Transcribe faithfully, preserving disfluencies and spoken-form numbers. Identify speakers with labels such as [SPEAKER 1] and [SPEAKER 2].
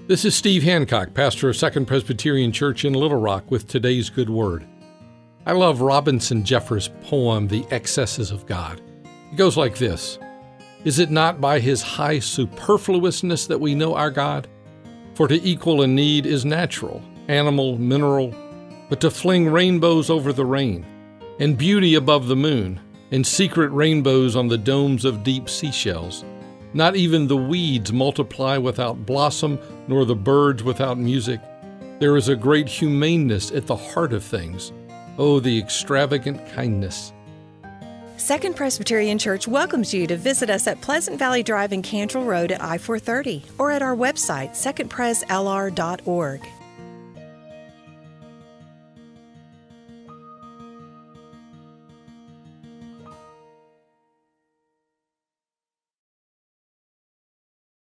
[SPEAKER 1] This is Steve Hancock, pastor of Second Presbyterian Church in Little Rock, with today's good word. I love Robinson Jeffers' poem, The Excesses of God. It goes like this: Is it not by his high superfluousness that we know our God? For to equal a need is natural, animal, mineral, but to fling rainbows over the rain, and beauty above the moon, and secret rainbows on the domes of deep seashells. Not even the weeds multiply without blossom, nor the birds without music. There is a great humaneness at the heart of things. Oh, the extravagant kindness.
[SPEAKER 2] Second Presbyterian Church welcomes you to visit us at Pleasant Valley Drive and Cantrell Road at I four thirty or at our website, second pres l r dot org.